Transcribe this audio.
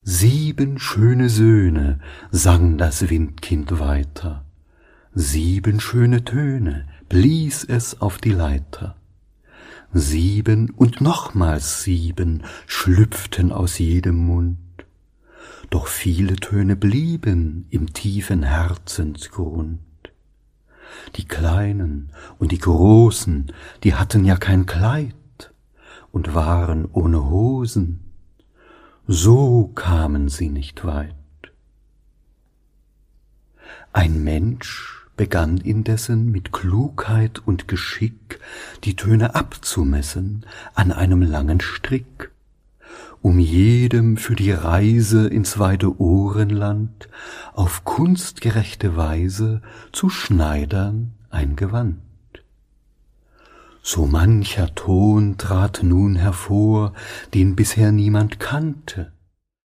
7 schöne Söhne, sang das Windkind weiter, 7 schöne Töne blies es auf die Leiter. 7 und nochmals 7 schlüpften aus jedem Mund, doch viele Töne blieben im tiefen Herzensgrund. Die Kleinen und die Großen, die hatten ja kein Kleid und waren ohne Hosen, so kamen sie nicht weit. Ein Mensch begann indessen mit Klugheit und Geschick die Töne abzumessen an einem langen Strick, um jedem für die Reise ins weite Ohrenland auf kunstgerechte Weise zu schneidern ein Gewand. So mancher Ton trat nun hervor, den bisher niemand kannte,